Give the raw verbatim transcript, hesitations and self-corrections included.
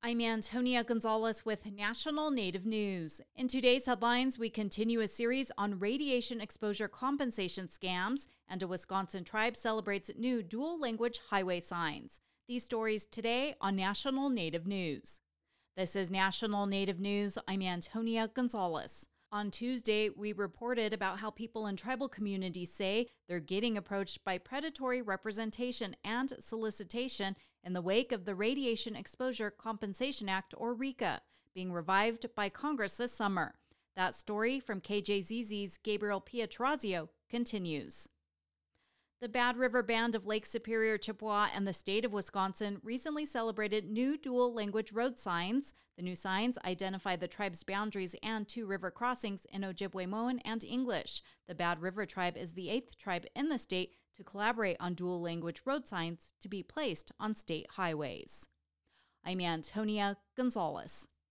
I'm Antonia Gonzalez with National Native News. In today's headlines, we continue a series on radiation exposure compensation scams, and a Wisconsin tribe celebrates new dual language highway signs. These stories today on National Native News. This is National Native News. I'm Antonia Gonzalez. On Tuesday, we reported about how people in tribal communities say they're getting approached by predatory representation and solicitation in the wake of the Radiation Exposure Compensation Act, or RECA, being revived by Congress this summer. That story from K J Z Z's Gabriel Pietrozio continues. The Bad River Band of Lake Superior, Chippewa, and the state of Wisconsin recently celebrated new dual language road signs. The new signs identify the tribe's boundaries and two river crossings in Ojibwe-Moan and English. The Bad River tribe is the eighth tribe in the state to collaborate on dual language road signs to be placed on state highways. I'm Antonia Gonzalez.